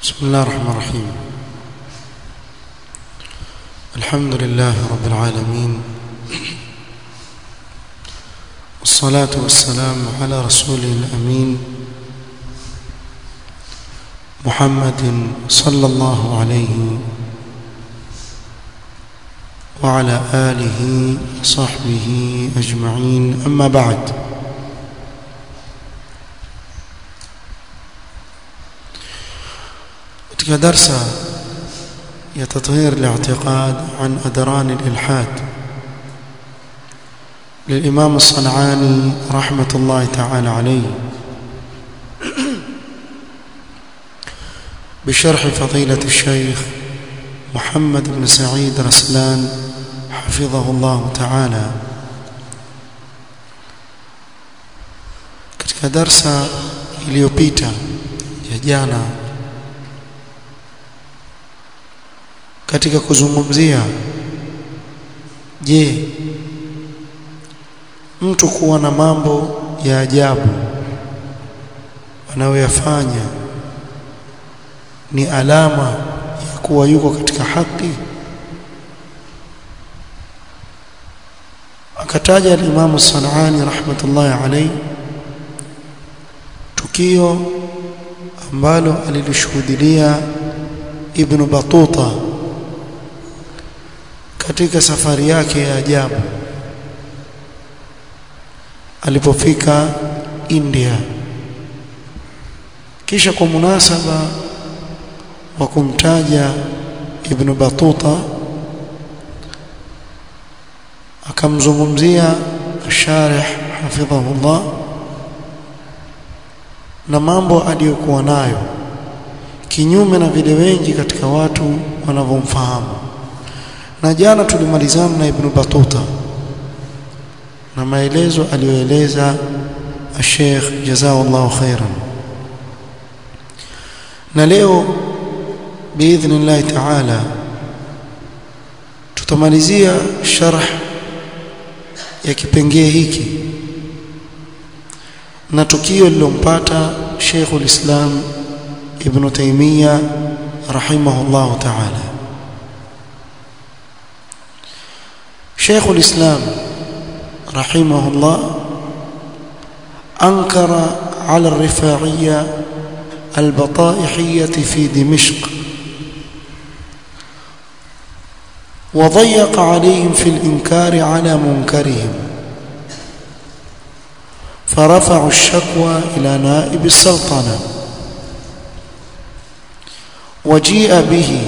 بسم الله الرحمن الرحيم. الحمد لله رب العالمين، والصلاة والسلام على رسوله الأمين محمد صلى الله عليه وعلى آله وصحبه أجمعين. أما بعد، katika darsa ya tathhir al-i'tiqad an adran al-ilhad للإمام الصنعاني رحمة الله تعالى عليه بشرح فضيلة الشيخ محمد بن سعيد رسلان حفظه الله تعالى. katika darsa iliyopita ya jana, katika kuzungumzia je, mtu kuwa na mambo ya ajabu anayoyafanya ni alama ya kuwa yuko katika haki? Akataja al-Imam As-San'ani rahmatullahi alayhi tukio ambalo alilishuhudia Ibn Battuta katika safari yake ya ajabu alipofika India. Kisha kwa munasaba wa kumtaja Ibn Battuta akamzungumzia Sharih hafidhahullah na mambo aliyokuwa nayo, kinyume na vile wengi katika watu wanavyomfahamu. Na jana tulimalizana na Ibn Battuta na maelezo aliyoeleza Sheikh jazakallahu khairan, na leo biidhnillah ta'ala tutamalizia sharh ya kipengee hiki na tukio lilompata Sheikh al-Islam Ibn Taymiyyah rahimahullah ta'ala. شيخ الإسلام رحمه الله أنكر على الرفاعية البطائحية في دمشق، وضيق عليهم في الإنكار على منكرهم، فرفعوا الشكوى إلى نائب السلطنة وجيء به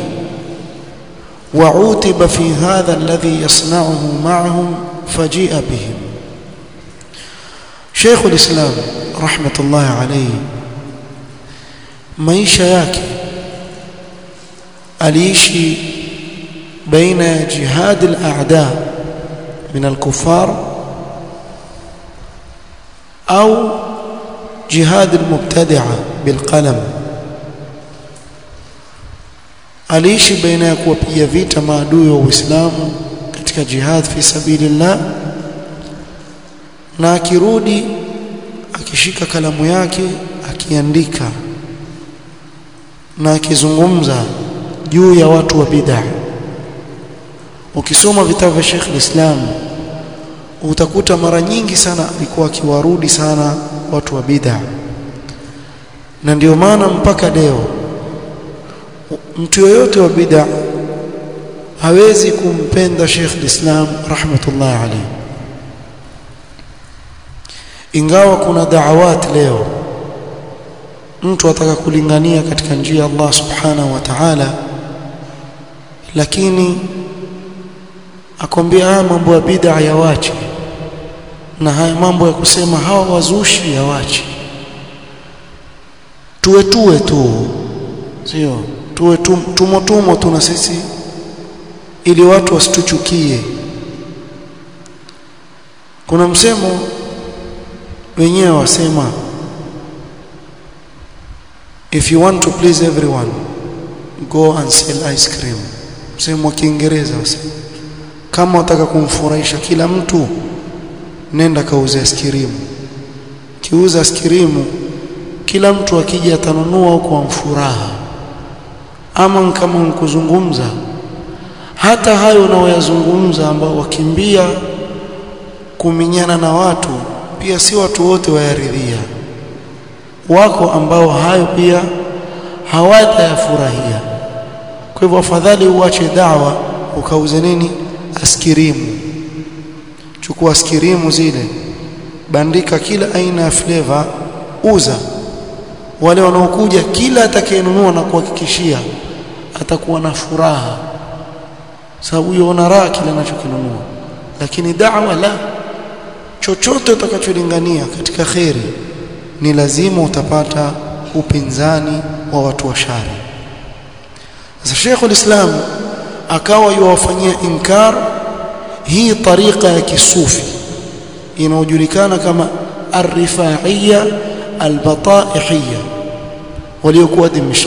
وعوتب في هذا الذي يصنعه معهم فجيء بهم. شيخ الإسلام رحمة الله عليه maisha yake aliishi baina jihad al-a'da min al-kuffar au jihad al-mubtadi'a bil-qalam. aliishi baina ya kuwapiga vita maadui wa Uislamu katika jihad fi sabilillah, na akirudi akishika kalamu yake akiandika na akizungumza juu ya watu wa bid'ah. Ukisoma vitabu vya Sheikh al-Islam utakuta mara nyingi sana alikuwa akiwarudi sana watu wa bid'ah, na ndio maana mpaka leo mtu yoyote wa bid'ah hawezi kumpenda Sheikh al-Islam rahmatullah alayhi. Ingawa kuna da'awat leo mtu ataka kulingania katika njia ya Allah subhanahu wa ta'ala, lakini akwambia mambo ya bid'ah yawache, na haya mambo ya kusema hawa wazushi yawache. Tuwe tu, sio tuwe tumo tuna sisi, ili watu wasituchukie. Kuna msemo wenyewe wasema, if you want to please everyone go and sell ice cream. Msemo wa Kiingereza wasema, kama unataka kumfurahisha kila mtu nenda kauze askirimu. Kiuza askirimu kila mtu akija atanunua kwa furaha, ama kama nkuzungumza hata hayo unaoyazungumza ambao wakimbia kuminyana na watu pia si watu wote wayaridhia, wako ambao hayo pia hawatayafurahia. Kwa hivyo afadhali uache da'wa ukauze nini, askirimu. Chukua askirimu zile, bandika kila aina ya flavor, uza. Wale wanaokuja kila atakayenunua na kuhakikishia atakuwa na furaha, sababu yona raha kila anachokinunua. Lakini da'wa la, chochote utakacholingania katika khairi ni lazima utapata upinzani wa watu wa shari. Sasa Sheikh al-Islam akawa yuwafanyia inkar hii tariqa ya kisufi inayojulikana kama ar-rifaiyya al-bataihiyya waliokuwa Dimashq.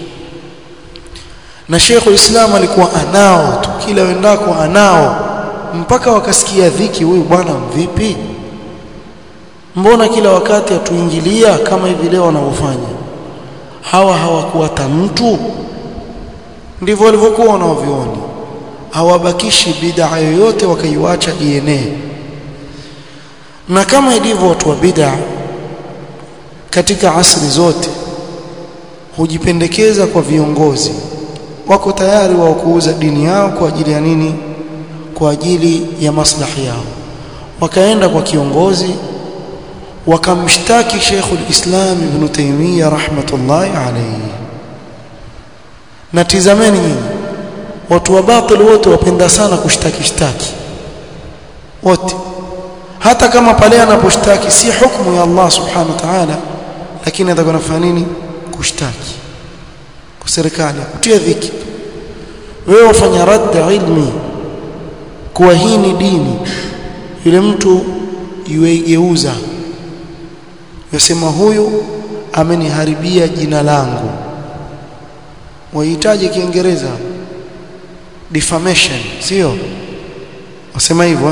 Na Sheikh al-Islam alikuwa anao tu, kila wendako anao, mpaka wakasikia dhiki, huyu bwana vipi, mbona kila wakati atuingilia kama hivi leo wanavyofanya hawa. Hawakuwa mtu, ndivyo walivyokuwa wanaovioni, hawabakishi bid'a yoyote wakaiacha ienee. Na kama ilivyo watu wa bid'a katika asri zote hujipendekeza kwa viongozi, wako tayari wa kuuza dini yao kwa ajili ya nini? Kwa ajili ya maslahi yao. Wakaenda kwa kiongozi wakamshtaki Sheikh al-Islam Ibn Taymiyyah rahmatullahi alayhi. Na tizameni nyinyi, watu wa batil wote wapenda sana kushtaki wote, hata kama pale anaposhtaki si hukumu ya Allah subhanahu wa ta'ala, lakini atakuwa anafanya nini? Kushtaki kwa serikali, kutia dhiki. Wewe wafanya radd ilmi kwa hii ni dini, yule mtu yuigeuza, yasema huyu ameniharibia jina langu. Wahitaji Kiingereza defamation, sio? Wasema hivyo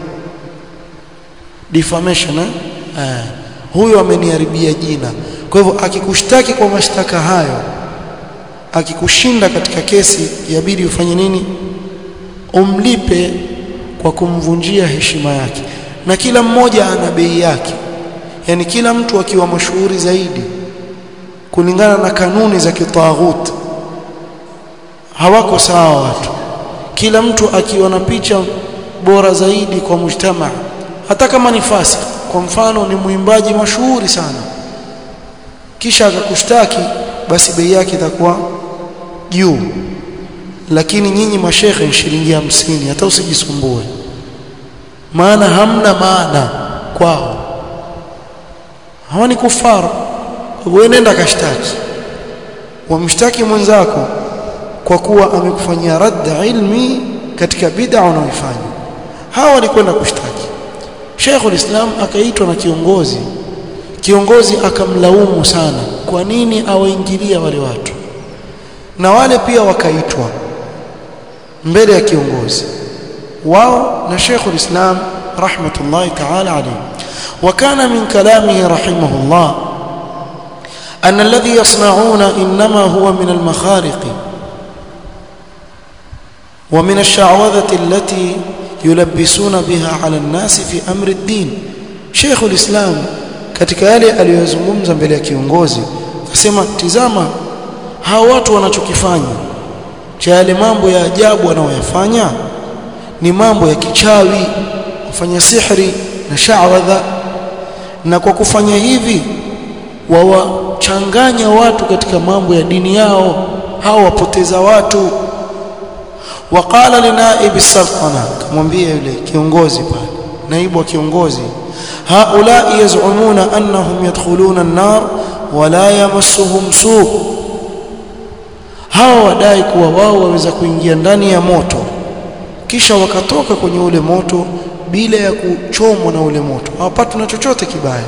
defamation, huyu ameniharibia jina. Kwa hivyo akikushtaki kwa mashtaka hayo, akikushinda katika kesi, yabidi ufanye nini? Umlipe kwa kumvunjia heshima yake. Na kila mmoja ana bei yake, yani kila mtu akiwa mashuhuri zaidi kulingana na kanuni za kitaghut, hawako sawa watu. Kila mtu akiwa na picha bora zaidi kwa mujtamaa, hata kama ni fasik, kwa mfano ni muimbaji mashuhuri sana, kisha akakushtaki, basi bei yake itakuwa juu. Lakini nyinyi mashekhe shilingi 50, hata usijisumbue, maana hamna maana kwao, hawa ni kufara. Wewe nenda kashtaki, wamshtaki mwenzako kwa kuwa amekufanyia radd ilmi katika bid'a unaoifanya. Hawa walikwenda kushtaki. Sheikh al-Islam akaitwa na kiongozi akamlaumu sana, kwa nini awaingilia wale watu, na wale pia wakaitwa mbele ya kiongozi wao na Sheikh al-Islam rahmatullahi ta'ala alayhi. وكان من كلامه رحمه الله أن الذي يصنعون إنما هو من المخارق ومن الشعوذة التي يلبسون بها على الناس في أمر الدين. شيخ الإسلام katika yale aliyozungumza mbele ya kiongozi akasema, tizama hao watu wanachokifanya cha yale mambo ya ajabu wanaoyafanya ni mambo ya kichawi, kufanya sihri na sha'wadha, na kwa kufanya hivi wawachanganya watu katika mambo ya dini yao, hao wapoteza watu. Waqala linaib as-sultana, kumwambia yule kiongozi pale, naibu wa kiongozi, haula yaz'umuna annahum yadkhuluna an-nar wa la yamassuhum su', hao wadai kuwa wao waweza kuingia ndani ya moto kisha wakatoka kwenye ule moto bila ya kuchomwa na ule moto, hawapati na chochote kibaya.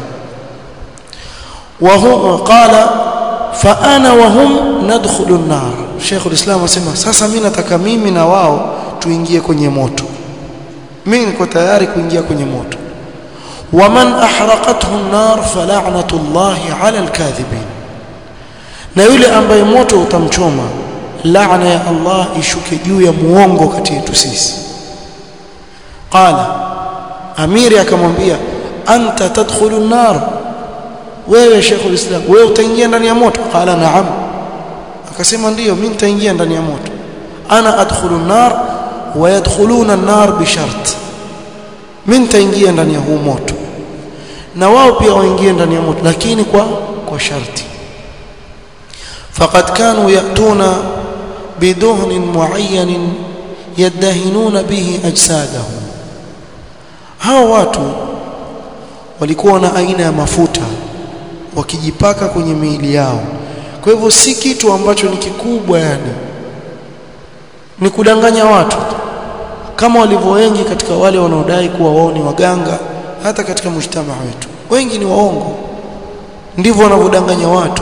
Wa huwa qala fa ana wa hum nadkhulu an-nar. Sheikh al-Islam asema, sasa mimi nataka mimi na wao tuingie kwenye moto, mimi niko tayari kuingia kwenye moto. Wa man ahraqathu an-nar fala'natullahi 'ala al-kadhibin, na yule ambaye moto utamchoma laana ya Allah ishuke juu ya muongo kati yetu sisi. Qala, amiri akamwambia, anta tadkhulu an-nar, wewe Sheikh al-Islam, wewe utaingia ndani ya moto? Qala na'am, akasema ndio, mimi nitaingia ndani ya moto. Ana adkhulu an-nar wa yadkhuluna an-nar bi shart, mimi nitaingia ndani ya huu moto na wao pia waingie ndani ya moto, lakini kwa sharti. Faqad kanu ya'tuna biduhnin mu'ayyan yadahinuna bihi ajsadahum, hao watu walikuwa na aina ya mafuta wakijipaka kwenye miili yao. Kwa hivyo si kitu ambacho ni kikubwa, yani ni kudanganya watu, kama walivyo wengi katika wale wanaodai kuwa wao ni waganga. Hata katika mujtamaa wetu wengi ni waongo, ndivyo wanavyodanganya watu,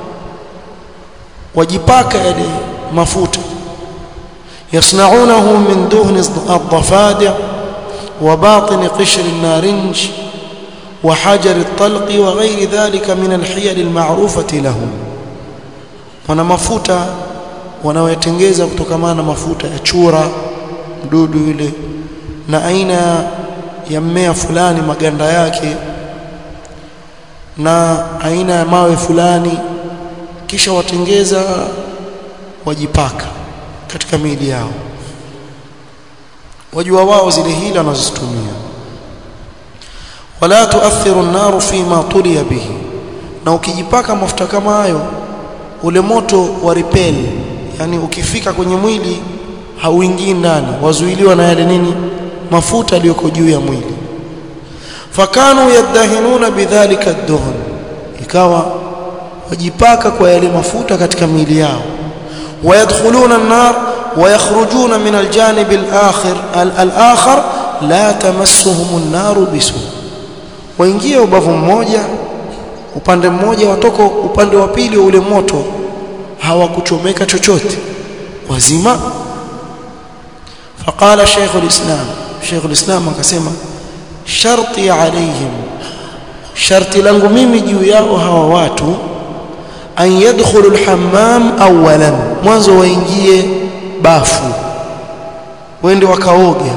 wajipaka yale mafuta. yasna'unahu min duhni ad-dafadi' wa batin qishr an-narinj wa hajar at-talq wa ghayr dhalika min al-hiyal al-ma'rufati lahum. Wana mafuta wanaoyatengeza kutokana na mafuta ya chura, mdudu yule, na aina ya mmea fulani maganda yake, na aina ya mawe fulani, kisha watengeza wajipaka katika miili yao. Wajua wao zile hila wanazozitumia. Wala tuathiru an-nar fi ma tuliya bihi, na ukijipaka mafuta kama hayo ule moto wa repel, yani ukifika kwenye mwili hauingii ndani, wazuiliwa na yale nini, mafuta yaliyoko juu ya mwili. Fakanu yadahinuna bidhalika ad-duhn, ikawa wajipaka kwa yale mafuta katika miili yao. Wayadkhuluna an-nar ويخرجون من الجانب الآخر لا تمسهم النار بسوء, waingia ubavu mmoja, upande mmoja, watoko upande wa pili ule moto, hawakuchomeka chochote, wazima. Faqala Sheikh al-Islam akasema, sharti alayhim, sharti langu mimi juu yao hawa watu, an yadkhulu al-hammam awwalan, mwanzo waingie bafu, wende wakaoge.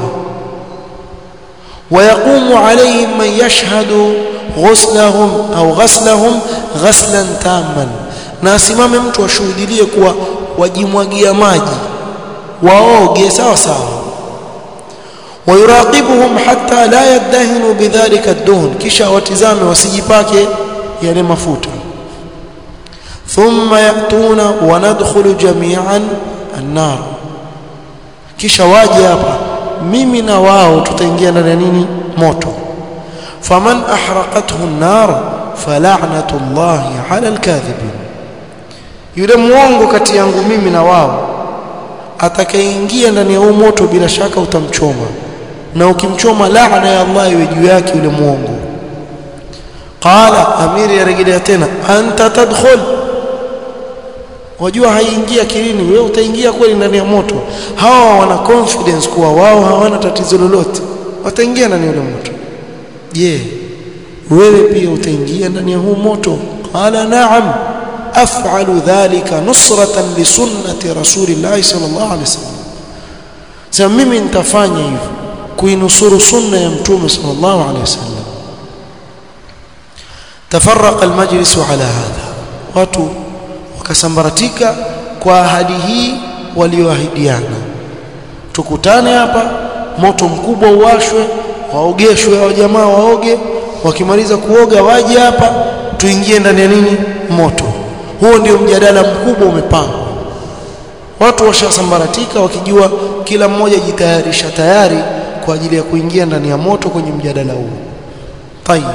Wayaqumu alayhim man yashhadu ghuslahum au ghaslahum ghaslan tamman, na asimame mtu ashuhudie kuwa wajimwagia maji waoge sawa sawa. Wayuraqibuhum hatta la yadahinu bidhalika ad-duhn, kisha watizame wasijipake yale mafuta. Thumma yatuna wa nadkhulu jami'an an-nar, kisha waje hapa mimi na wao tutaingia ndani ya nini, moto. Faman ahraqathu an-nar fala'natullahi 'ala al-kadhibin, yule muongo kati yangu mimi na wao atakayeingia ndani ya moto bila shaka utamchoma, na ukimchoma laana ya Allah iwe juu yake yule muongo. Qala, amiri yarejelea tena, anta tadkhul, wajua haingia kilini, wewe utaingia kweli ndani ya moto. Hawa wana confidence kuwa wao hawana tatizo lolote, wataingia ndani ya moto. Je, wewe pia utaingia ndani ya huu moto? Qala na'am, af'alu dhalika nusratan li sunnati rasulillah sallallahu alaihi wasallam, sasa mimi nitafanya hivyo kuinusuru sunna ya mtume sallallahu alaihi wasallam. Tafarraqa almajlis ala hadha, watu wakasambaratika kwa ahadi hii walioahidiana. Tukutane hapa, moto mkubwa uwashwe, waogeshwe hao jamaa, waoge, wakimaliza kuoga waje hapa tuingie ndani ya nini, moto. Huo ndio mjadala mkubwa umepangwa. Watu washasambaratika wakijua kila mmoja jitayarisha tayari kwa ajili ya kuingia ndani ya moto kwenye mjadala huu. Tayeb,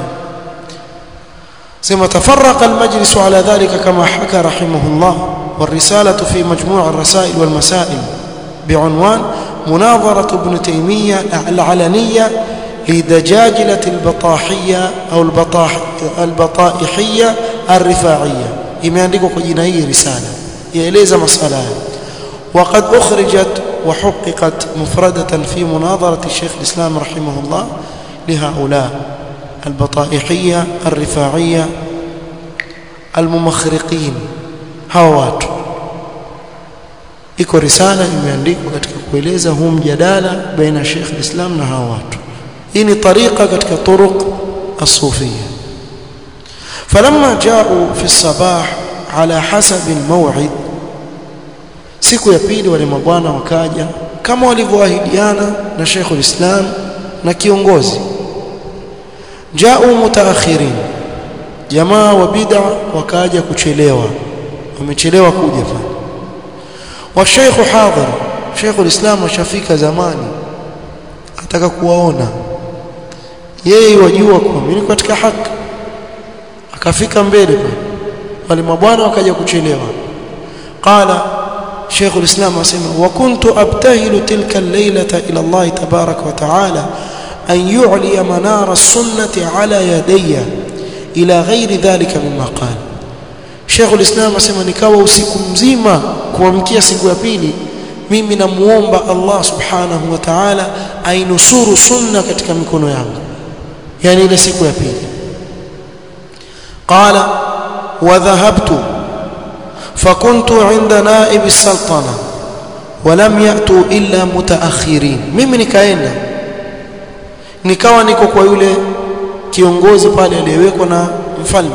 sema tafarraqa almajlis ala dhalika kama haka rahimahullah, والرسالة في مجموع الرسائل والمسائل بعنوان مناظرة ابن تيمية العلنية لدجاجلة البطاحية أو البطائحية الرفاعية. imeandikwa kwa jina hili risala, yaeleza masala. وقد أخرجت وحققت مفردة في مناظرة الشيخ الإسلام رحمه الله لهؤلاء البطائحية الرفاعية الممخرقين. هاوات iko risala imeandikwa katika kueleza huu mjadala baina Sheikh al-Islam na hawa watu. Hii ni tariqa katika turuq as-sufiyya. Falamma ja'u fi as-sabah ala hasab al-maw'id, siku ya pili wale mabwana wakaja kama walivyoahidiana na Sheikh al-Islam na kiongozi. Ja'u mutaakhirin, jamaa wa bid'a wakaja kuchelewa, wamechelewa kuja pale. Wa Sheikh hadhir, Sheikh al-Islam ashafika zamani, ataka kuwaona yeye, wajua kwa mimi katika haki. Akafika mbele pale, wale mabwana wakaja kuchelewa. Qala Sheikh al-Islam asema, wa kuntu abtahilu tilka al-laylata ila Allah tabarak wa ta'ala an yu'li manara as-sunnati ala yadayya ila ghairi dhalika mimma qala. Sheikh al-Islam asema, nikawa usiku mzima kuamkia siku ya pili mimi namuomba Allah subhanahu wa ta'ala ainusuru sunna katika mikono yangu, yani ile siku ya pili. Qala wa dhahabtu fakuntu 'inda naib as-sultana wa lam ya'tu illa mutaakhirin. Mimi nikaenda nikawa niko kwa yule kiongozi pale aliyewekwa na mfalme.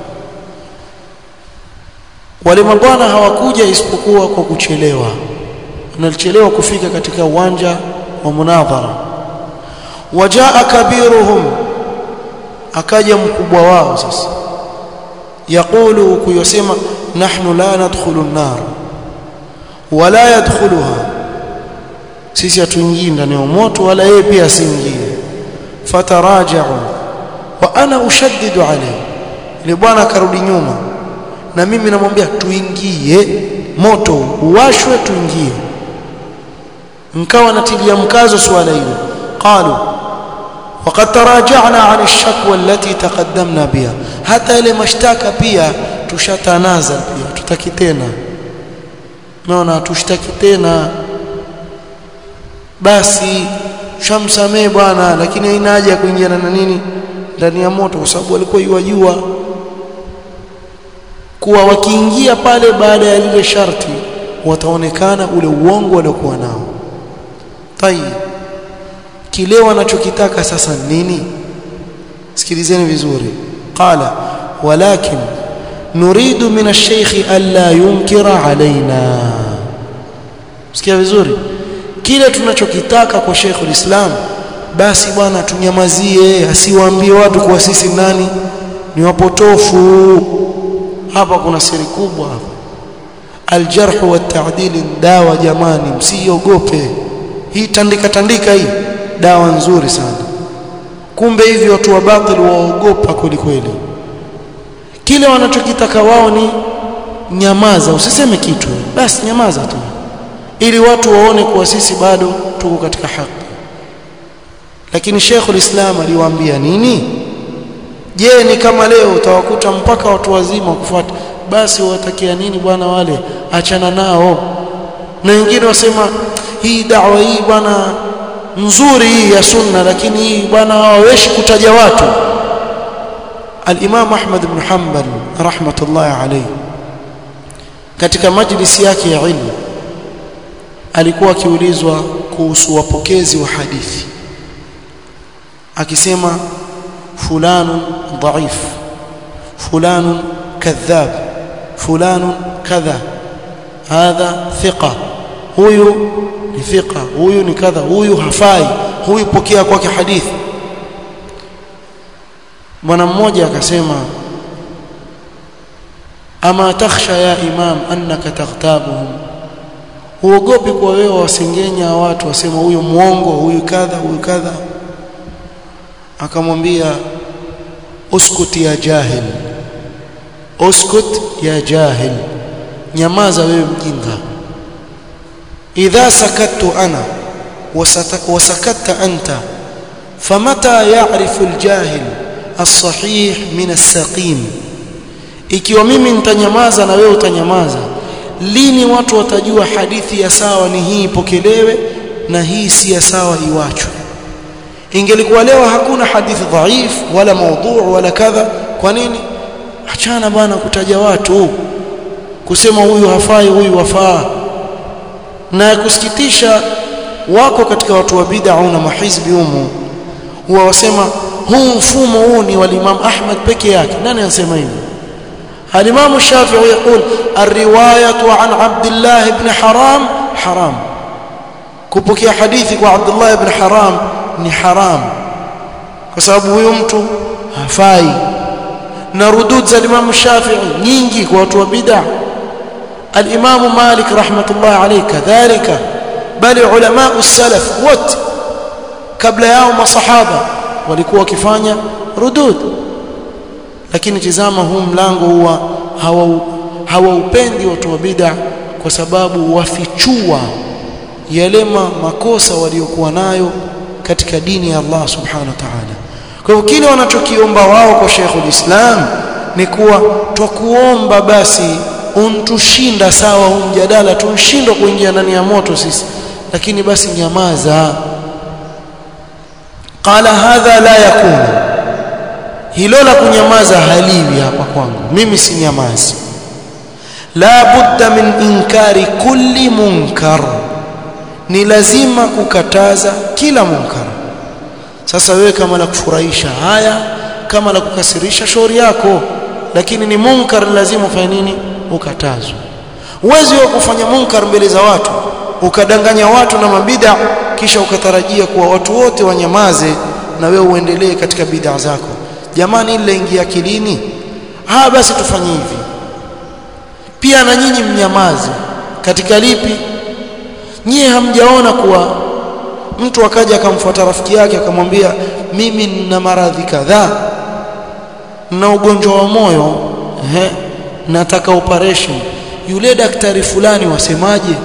Wale mabwana hawakuja isipokuwa kwa kuchelewa, wanachelewa kufika katika uwanja wa munadhara. Wajaa kabiruhum, akaja mkubwa wao sasa, yaqulu, kuyosema nahnu la nadkhulu an-nar wala yadkhuluha, sisi hatuingii ndani ya moto wala yeye pia asiingie. Fataraja'u wa ana ushaddidu alayhi, ile bwana akarudi nyuma na mimi namwambia tuingie, moto uwashwe tuingie. Nikawa natilia mkazo swala hilo. Qalu waqad taraja'na 'an ash-shakwa allati taqaddamna biha, hata ile mashtaka pia tushatanaza pia, tutaki tena, naona tushtaki tena, basi shamsamee bwana, lakini haina haja ya kuingia na nini ndani ya moto, kwa sababu walikuwa yajua kuwa wakiingia pale baada ya lile sharti wataonekana ule uongo waliokuwa nao. Tayeb, kile wanachokitaka sasa nini? Sikilizeni vizuri. Qala walakin nuridu min ash-shaykh alla yunkira alaina. Sikia vizuri, kile tunachokitaka kwa Sheikh al-Islam, basi bwana tunyamazie, asiwaambie watu kwa sisi nani ni wapotofu. Hapa kuna siri kubwa hapa. Al-jarh wa at-ta'dil dawa, jamani, msiogope. Hii tandika hii dawa nzuri sana. Kumbe hivi watu wa batil waogopa kweli kweli. Kile wanachokitaka wao ni nyamaza, usiseme kitu, basi nyamaza tu, ili watu waone kuwa sisi bado tuko katika haki. Lakini Sheikh al-Islam aliwaambia nini? Je, ni kama leo utawakuta mpaka watu wazima kufuata, basi watakia nini bwana wale, achana nao. Na wengine wasema hii da'wa hii bwana nzuri hii ya sunna, lakini hii bwana hawaweshi kutaja watu. Al-Imam Ahmad ibn Hanbal rahmatullahi alayhi katika majlisi yake ya ilmu alikuwa akiulizwa kuhusu wapokezi wa hadithi, akisema fulanun dhaif, fulanun kadhab, fulanun kadha, hadha thiqa, huyu ni thiqa, huyu ni kadha, huyu hafai, huyu pokea kwake hadithi. Bwana mmoja akasema, ama takhsha ya imam annaka taghtabuhum, huogopi kwa wewe wasengenya watu, wasema huyu muongo, huyu kadha, huyu kadha. Akamwambia, uskut ya jahil, uskut ya jahil, nyamaza wewe mjinga. Idha sakattu ana wasakatta anta famata ya'rifu al-jahil as-sahih min as-saqim. Ikiwa mimi nitanyamaza na wewe utanyamaza, lini watu watajua hadithi ya sawa ni hii pokelewe na hii si ya sawa iwachwe? Ingelikuwa leo hakuna hadithi dhaif wala maudhu wala kadha, kwa nini? Achana bwana kutaja watu, kusema huyu hafai huyu wafaa. Na kusikitisha, wako katika watu wa bid'a na mahizbi humu huwa wasema huu mfumo huu ni wa Imam Ahmad peke yake. Nani anasema hivi? Al-Imam Shafi'i يقول الروايه عن عبد الله بن حرام حرام. Kupokea hadithi kwa Abdullah ibn Haram ni haram, kwa sababu huyo mtu hafai. Na rudud za Imam Shafi'i nyingi kwa watu wa bid'a. Al-Imam Malik rahmatullah alayhi kadhalika, bali ulama as-salaf wote kabla yao masahaba walikuwa wakifanya rudud. Lakini tazama, huu mlango huwa hawaupendi watu wa bid'a, kwa sababu wafichua yale makosa waliokuwa nayo katika dini ya Allah subhanahu wa ta'ala. Kwa hiyo kile wanachokiomba wao kwa Sheikhul Islam ni kuwa twakuomba basi untushinda sawa huu mjadala, tunshindwa kuingia ndani ya moto sisi, lakini basi nyamaza. Qala hadha la yakun, hilo la kunyamaza haliwi hapa kwangu, mimi si nyamazi. La budda min inkari kulli munkar, ni lazima kukataza kila munkar. Sasa wewe kama la kufurahisha haya, kama la kukasirisha shauri yako, lakini ni munkar lazima ufanye nini? Ukatazwe. Uwezi wa kufanya munkar mbele za watu ukadanganya watu na mabid'a kisha ukatarajia kuwa watu wote wanyamaze na wewe uendelee katika bid'a zako. Jamani, ile ingia akilini? Basi tufanye hivi pia na nyinyi mnyamaze. Katika lipi? Nyie hamjaona kuwa mtu akaja akamfuata rafiki yake akamwambia mimi nina maradhi kadhaa, na ugonjwa wa moyo, nataka operation, yule daktari fulani wasemaje?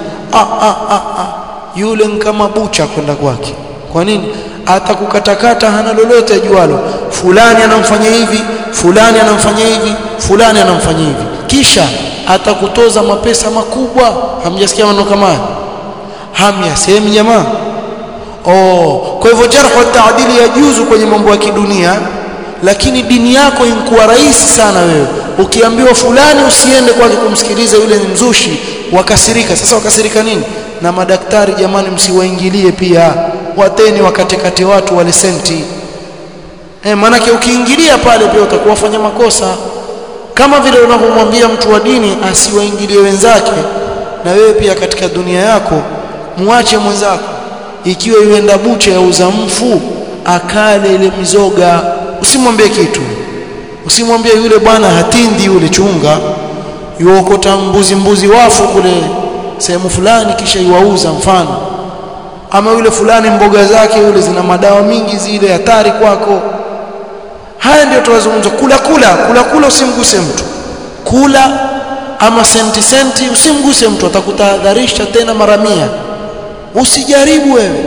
Yule kama bucha kwenda kwake. Kwa nini? Atakukatakata, hana lolote ajualo. Fulani anamfanyia hivi, fulani anamfanyia hivi, fulani anamfanyia hivi, kisha atakutoza mapesa makubwa. Hamjasikia maneno kama haya? Hamyasemi jamaa? Kwa hivyo jarh wa taadili yajuzu kwenye mambo ya kidunia, lakini dini yako inakuwa rahisi sana. Wewe ukiambiwa fulani usiende kwake kumsikiliza, yule ni mzushi, wakasirika. Sasa wakasirika nini? Na madaktari jamani, msiwaingilie pia, wateni wakatekate watu wale senti. Maana ukiingilia pale pia utakuwa fanya makosa. Kama vile unapomwambia mtu wa dini asiwaingilie wenzake, na wewe pia katika dunia yako muache mwenzako. Ikiwa yuenda bucha ya uzamfu akale ile mizoga, usimwambie kitu. Usimwambie yule bwana hatindi, yule chunga yuokota mbuzi wafu kule sehemu fulani kisha yuauza mfano, ama yule fulani mboga zake yule zina madawa mingi, zile hatari kwako. Haya ndio tunazungumza. Kula usimguse mtu. Kula ama senti usimguse mtu, atakutahadharisha tena mara 100. Usijaribu wewe.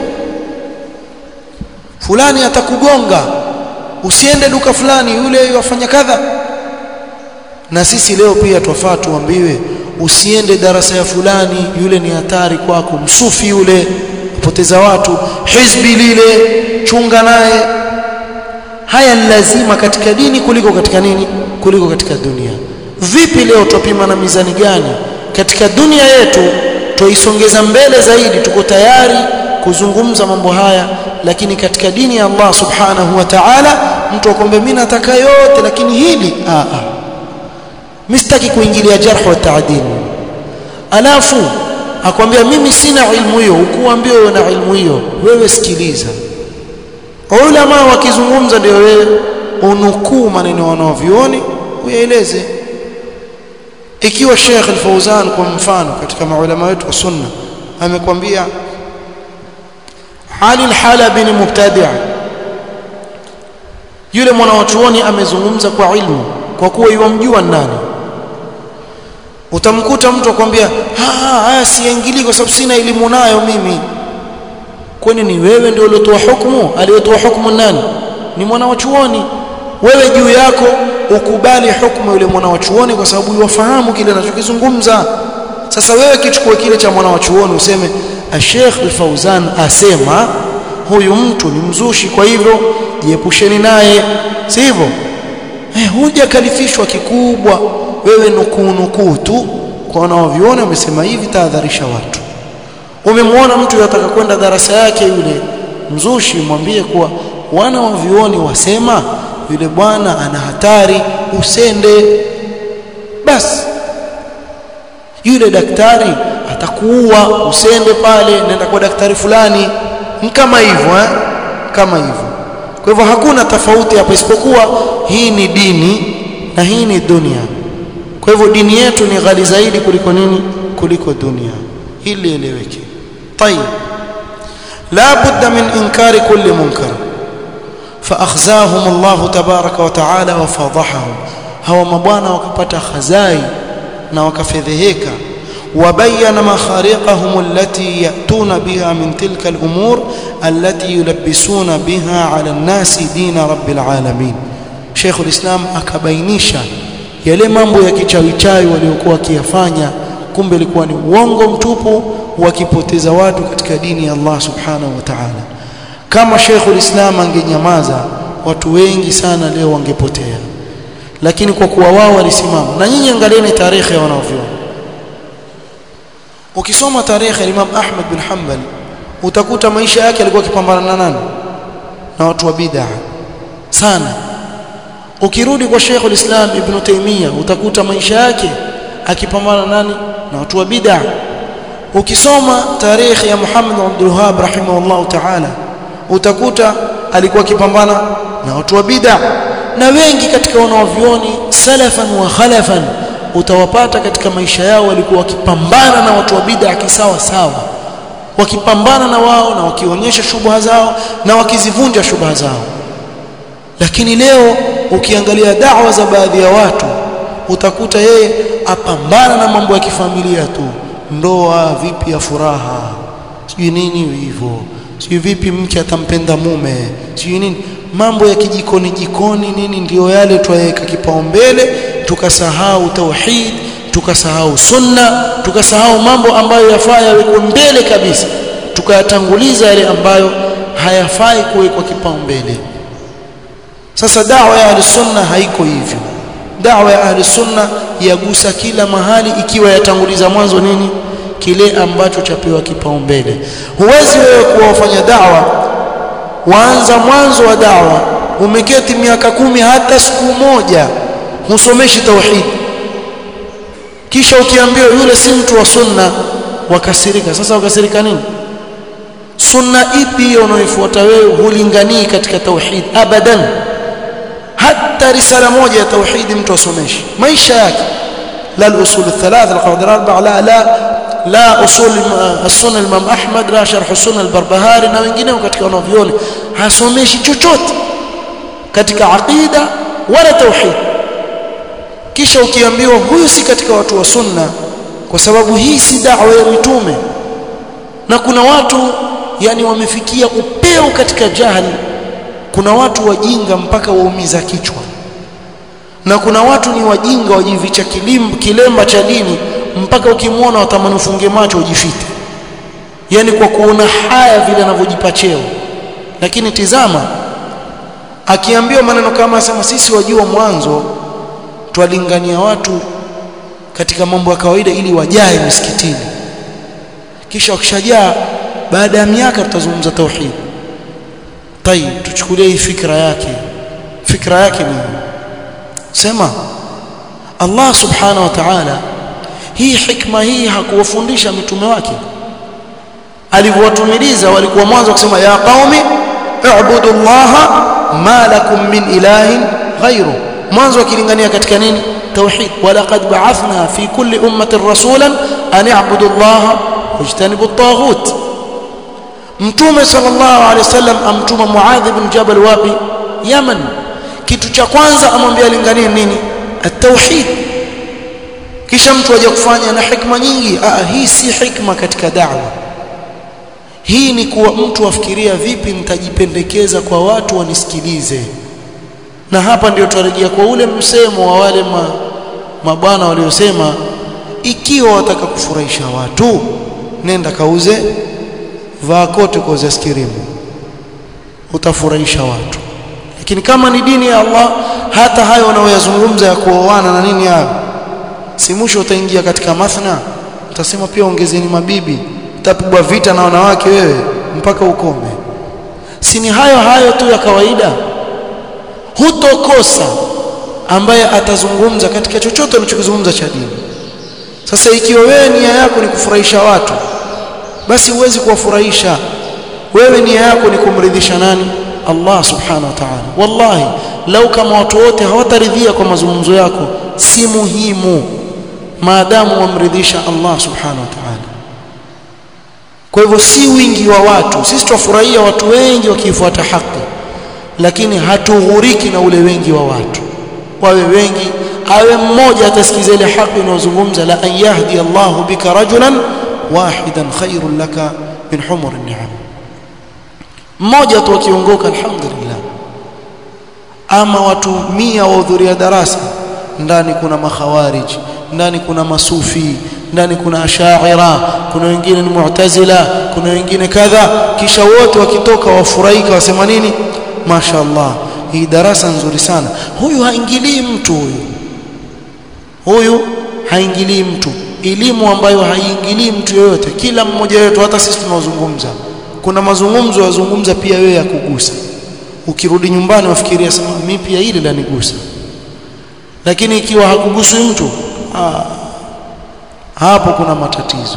Fulani atakugonga, usiende duka fulani, yule yafanya kadha. Na sisi leo pia twafaa tuambiwe usiende darasa ya fulani, yule ni hatari kwako, msufi yule kupoteza watu, hizbi lile chunga naye. Haya lazima katika dini kuliko katika nini? Kuliko katika dunia. Vipi leo tupima na mizani gani? Katika dunia yetu tuisongeza mbele zaidi, tuko tayari kuzungumza mambo haya, lakini katika dini ya Allah subhanahu wa ta'ala mtu akwambia mimi nataka yote, lakini hili mistaki kuingilia jarh wa ta'dil, alafu akwambia mimi sina ilmu hiyo. Ukuambia wewe na ilmu hiyo, wewe sikiliza ulama wakizungumza, ndio wewe unukuu maneno wanaovioni uyaeleze. Ikiwa Sheikh Al-Fawzan kwa mfano katika maulama wetu wa sunna amekwambia Ali Al-Halabi ni mubtadi', yule mwanachuoni amezungumza kwa ilmu, kwa kuwa yumjua nani, utamkuta mtu akwambia haya siingili kwa sababu sina elimu nayo mimi. Kwani ni wewe ndio uliotoa hukumu? Aliyotoa hukumu nani? Ni mwanachuoni. Wewe juu yako ukubali hukumu yule mwanachuoni kwa sababu yufahamu kile anachokizungumza. Sasa wewe kichukue kile cha mwanachuoni useme Sheikh Al-Fawzan asema huyu mtu ni mzushi, kwa hivyo jiepusheni naye, si hivyo? Huja kalifishwa kikubwa, wewe nukuu tu kwa wanaoviona wamesema hivi, tahadharisha watu. Umemwona mtu yataka kwenda darasa yake yule mzushi, mwambie kuwa wana wa vioni wasema yule bwana ana hatari, usende. Basi yule daktari atakuua, usende pale, nenda kwa daktari fulani. Kama hivyo kama hivyo. Kwa hivyo hakuna tofauti hapa, isipokuwa hii ni dini na hii ni dunia. Kwa hivyo dini yetu ni ghali zaidi kuliko nini? Kuliko dunia. Hili eleweke. طيب لا بد من إنكار كل منكر فأخزاهم الله تبارك وتعالى وفضحهم. هو مبانا وكبت خزاي وكفذهيك وبين مخارقهم التي يأتون بها من تلك الأمور التي يلبسون بها على الناس دين رب العالمين. شيخ الإسلام akabainisha yale mambo ya kichawichawi waliokuwa wakiyafanya, kumbe ilikuwa ni uongo mtupu, wakipoteza watu katika dini ya Allah subhanahu wa ta'ala. Kama Sheikh al-Islam angenyamaza, watu wengi sana leo wangepotea, lakini kwa kuwa wao walisimama. Na nyinyi angalieni tarehe ya wanavyuoni. Ukisoma tarehe ya Imam Ahmad bin Hanbal utakuta maisha yake alikuwa akipambana na nani? Na watu wa bid'ah sana. Ukirudi kwa Sheikh al-Islam Ibn Taymiyyah utakuta maisha yake akipambana nani? Na watu wa bid'ah. Ukisoma tarehe ya Muhammad bin Abdul Wahhab rahimahullah ta'ala utakuta alikuwa akipambana na watu wa bid'ah. Na wengi katika wanavyuoni salafan wa khalafan utawapata katika maisha yao walikuwa wakipambana na watu wa bid'ah kisawa sawa, wakipambana na wao na wakionyesha shubha zao na wakizivunja shubha zao. Lakini leo ukiangalia da'wa za baadhi ya watu utakuta yeye apambana na mambo ya kifamilia tu, ndoa vipi ya furaha, sijui nini hivyo, sijui vipi mke atampenda mume, sijui nini, mambo ya jikoni nini, ndio yale tuweka kipaumbele, tukasahau tauhid, tukasahau sunna, tukasahau mambo ambayo yafaa yawekwe mbele kabisa, tukayatanguliza yale ambayo hayafai kuwekwa kipaumbele. Sasa da'wa ya ahli-sunna haiko hivyo. Da'wa ya ahli-sunna yagusa kila mahali, ikiwa yatanguliza mwanzo nini? Kile ambacho chapewa kipaumbele. Huwezi wewe kuwafanya da'wa, waanza mwanzo wa da'wa umeketi miaka 10 hata siku moja husomeshi tauhid, kisha ukiambiwa yule si mtu wa sunna wakasirika. Sasa wakasirika nini? Sunna ipi unayofuata wewe hulinganii katika tauhid? Abadan. hata risala moja ya tauhid mtu asomeshi maisha yake, la al-usul al-thalath al-qawaid al-arba'a, la usul as-sunnah al-Imam Ahmad, la sharh as-sunnah al-Barbahari na wengineo katika wanavyuoni, hasomeshi chochote katika aqida wala tauhid. Kisha ukiambiwa huyu si katika watu wa sunna, kwa sababu hii si da'wa ya mitume. Na kuna watu yani wamefikia upeo katika jahili. Kuna watu wajinga mpaka waumiza kichwa, na kuna watu ni wajinga wajivicha kilemba cha dini mpaka ukimwona watamani ufunge macho ujifite, yani kwa kuona haya vile anavyojipa cheo. Lakini tizama, akiambiwa maneno kama asema sisi wajua mwanzo twalingania watu katika mambo ya kawaida ili wajae msikitini, kisha wakishajaa baada ya miaka tutazungumza tauhid. Tayeb, tuchukulie hii fikra yake ni sema Allah subhanahu wa ta'ala hii hikma hii hakuwafundisha mitume wake? Alivyowatumiliza walikuwa mwanzo kusema ya qaumi i'budu Allaha ma lakum min ilahin ghayru, mwanzo akilingania katika nini? Tauhid. Walaqad ba'athna fi kulli ummatin rasulan an i'budu Allaha wajtanibu at-taghut. Mtume sallallahu alaihi wasallam amtuma Muadh ibn Jabal wapi? Yaman. Kitu cha kwanza amwambia linganie nini? At-tauhid. Kisha mtu aje kufanya na hikma nyingi. Hii si hikma katika da'wa. Hii ni kuwa mtu afikiria vipi nitajipendekeza kwa watu wanisikilize. Na hapa ndio tutarejea kwa ule msemo wa wale mabwana waliosema, ikiwa wataka kufurahisha watu nenda kauze vaa kote kwa zaskirimu, utafurahisha watu. Lakini kama ni dini ya Allah, hata hayo unaoyazungumza ya kuoana na nini hayo, si mwisho utaingia katika mathna, utasema pia ongezeni mabibi utapigwa vita na wanawake wewe mpaka ukome. Si ni hayo tu ya kawaida? Hutokosa ambaye atazungumza katika chochote unachokizungumza cha dini. Sasa ikiwa wewe nia yako ni kufurahisha watu, basi huwezi kuwafurahisha. Wewe nia yako ni kumridhisha nani? Allah subhanahu wa ta'ala. Wallahi lau kama watu wote hawataridhia kwa mazungumzo yako, si muhimu, maadamu wamridhisha Allah subhanahu wa ta'ala. Kwa hivyo si wingi wa watu, sisi tufurahia watu wengi wakifuata haki, lakini hatughuriki na ule wengi wa watu. Wawe wengi, awe mmoja atasikiza ile haki inayozungumza, la an yahdi Allahu bika rajulan wahidan khairun laka min humur an-ni'am. Mmoja tu akiongoka, alhamdulillah. Ama watu 100 wahudhuria darasa, ndani kuna makhawarij, ndani kuna masufi, ndani kuna ashaira, kuna wengine ni mu'tazila, kuna wengine kadha, kisha wote wakitoka wafurahika, wasema nini? Mashaallah, hii darasa nzuri sana. Huyu haingilii mtu, huyu haingilii mtu. Elimu ambayo haingilii mtu yoyote, kila mmoja wetu, hata sisi tunazungumza, kuna mazungumzo yazungumza pia wewe ya kugusa. Ukirudi nyumbani wafikiria sema mimi pia ile la nigusa. Lakini ikiwa hakuguswi mtu, hapo kuna matatizo.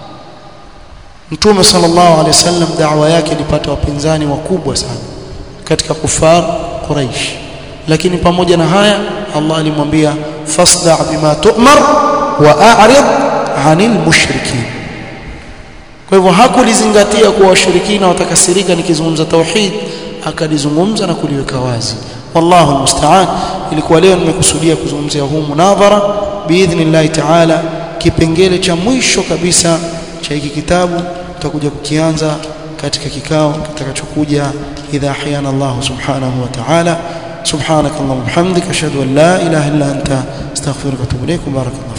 Mtume sallallahu alaihi wasallam da'wa yake ilipata wapinzani wakubwa sana katika kufar Quraish, lakini pamoja na haya Allah alimwambia fasda' bima tu'mar wa a'rid 'anil mushrikin. Kwa hivyo hakulizingatia kuwa washirikina watakasirika nikizungumza tauhid, akalizungumza na kuliweka wazi. Wallahu almusta'an. Ilikuwa leo nimekusudia kuzungumzia huu munadhara biidhnillah ta'ala, kipengele cha mwisho kabisa cha hiki kitabu tutakuja kukianza katika kikao kitakachokuja idha ahyana Allah subhanahu wa ta'ala. Subhanakallahumma wa bihamdika ashhadu an la ilaha illa anta astaghfiruka wa atubu ilaik. Barakallahu.